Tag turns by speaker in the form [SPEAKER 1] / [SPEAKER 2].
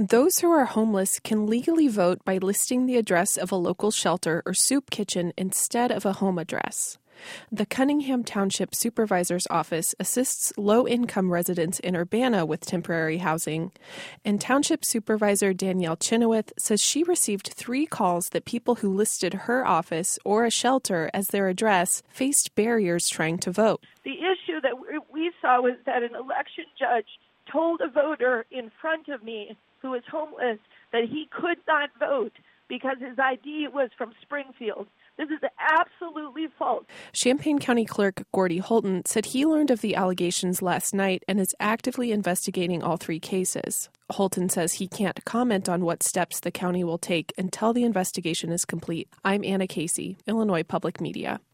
[SPEAKER 1] Those who are homeless can legally vote by listing the address of a local shelter or soup kitchen instead of a home address. The Cunningham Township Supervisor's Office assists low-income residents in Urbana with temporary housing, and Township Supervisor Danielle Chenoweth says she received 3 calls that people who listed her office or a shelter as their address faced barriers trying to vote.
[SPEAKER 2] The issue that we saw was that an election judge told a voter in front of me who was homeless that he could not vote because his ID was from Springfield. This is absolutely false.
[SPEAKER 1] Champaign County Clerk Gordy Holton said he learned of the allegations last night and is actively investigating all 3 cases. Holton says he can't comment on what steps the county will take until the investigation is complete. I'm Anna Casey, Illinois Public Media.